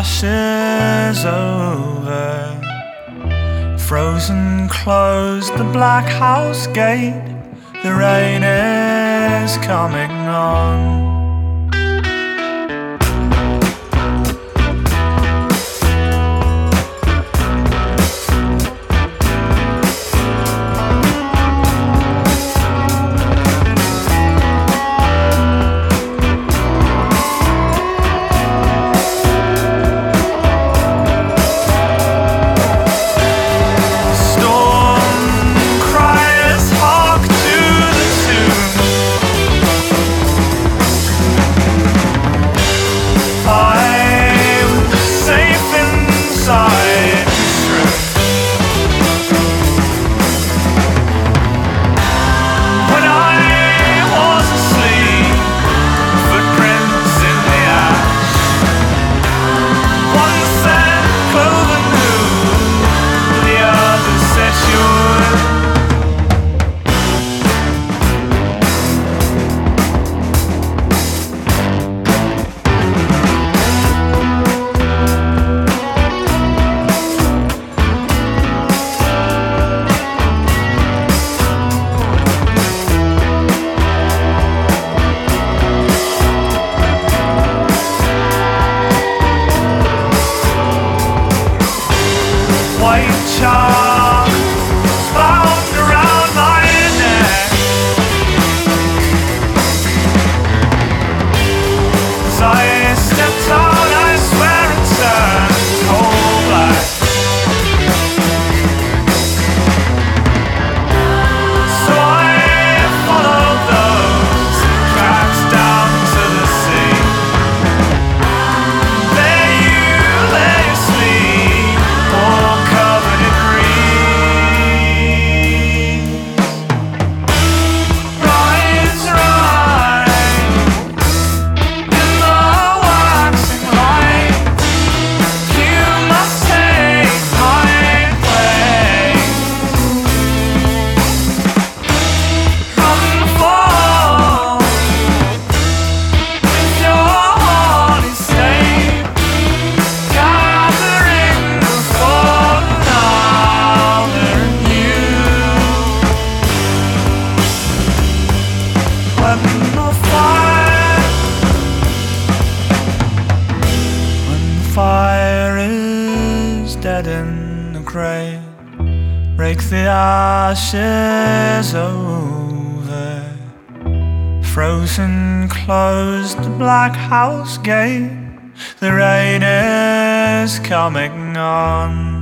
ashes over. Frozen closed the black house gate. The rain is coming on. White chalk bound around my neck. As I stepped out, I swear it turned coal black. So I followed those tracks down to the sea. There you lay asleep, all covered in grease. Rise, rise in the waxing light. You must take my place. Run, fall with your holy state, gathering the fallen louder in you. When the fire is dead in the grave, rake the ashes over. Frozen closed the black house gate. The rain is coming on.